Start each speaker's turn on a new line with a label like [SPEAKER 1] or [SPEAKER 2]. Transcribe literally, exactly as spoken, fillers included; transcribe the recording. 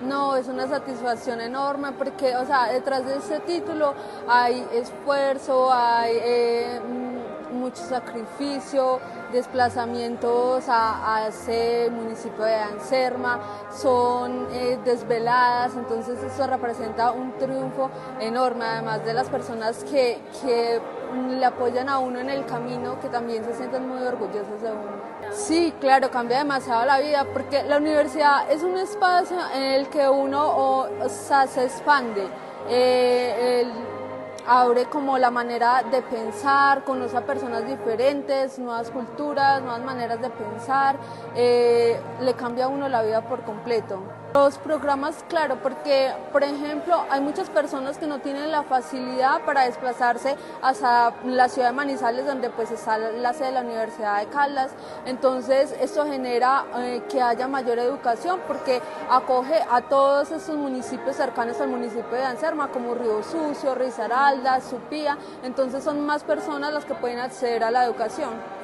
[SPEAKER 1] No, es una satisfacción enorme porque, o sea, detrás de ese título hay esfuerzo, hay eh, mucho sacrificio, desplazamientos a, a ese municipio de Anserma, son eh, desveladas, entonces eso representa un triunfo enorme, además de las personas que, que le apoyan a uno en el camino, que también se sienten muy orgullosos de uno. Sí, claro, cambia demasiado la vida porque la universidad es un espacio en el que uno o, o sea, se expande, eh, el, abre como la manera de pensar, conoce a personas diferentes, nuevas culturas, nuevas maneras de pensar, eh, le cambia a uno la vida por completo. Los programas, claro, porque por ejemplo hay muchas personas que no tienen la facilidad para desplazarse hasta la ciudad de Manizales, donde pues está la sede de la Universidad de Caldas, entonces esto genera eh, que haya mayor educación porque acoge a todos estos municipios cercanos al municipio de Anserma, como Río Sucio, Risaralda, Supía, entonces son más personas las que pueden acceder a la educación.